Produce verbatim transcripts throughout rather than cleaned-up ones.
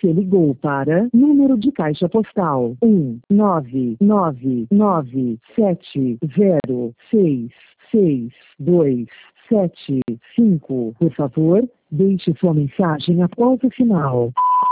Você ligou para número de caixa postal um nove nove nove sete zero seis seis dois sete cinco. Por favor, deixe sua mensagem após o sinal.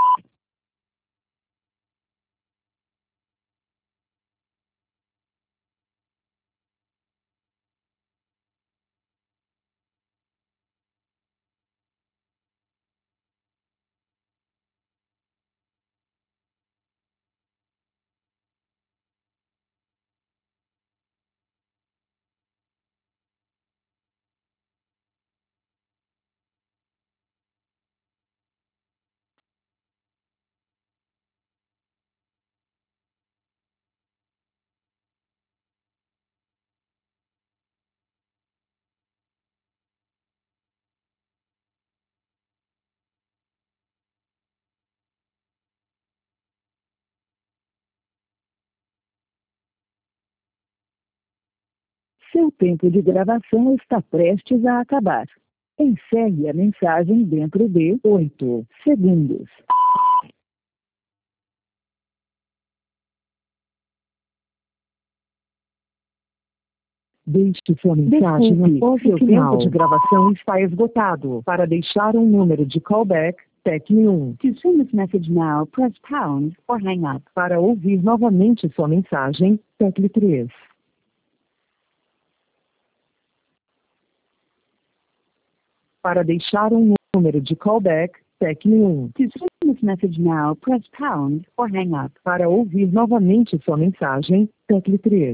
Seu tempo de gravação está prestes a acabar. Encerre a mensagem dentro de oito segundos. Deixe sua mensagem Desculpe, após seu o final. tempo de gravação está esgotado. Para deixar um número de callback, tecle um. To send this message now, press pound or hang up. Para ouvir novamente sua mensagem, tecle três. Para deixar um número de callback, tecle um. To send this message now, press pound or hang up. Para ouvir novamente sua mensagem, tecle três.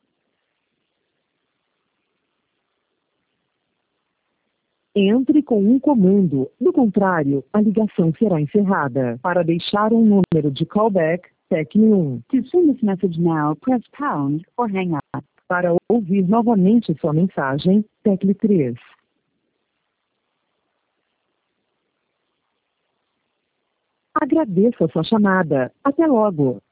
Entre com um comando, do contrário, a ligação será encerrada. Para deixar um número de callback, tecle um. To send this message now, press pound or hang up. Para ouvir novamente sua mensagem, tecle três. Agradeço a sua chamada. Até logo.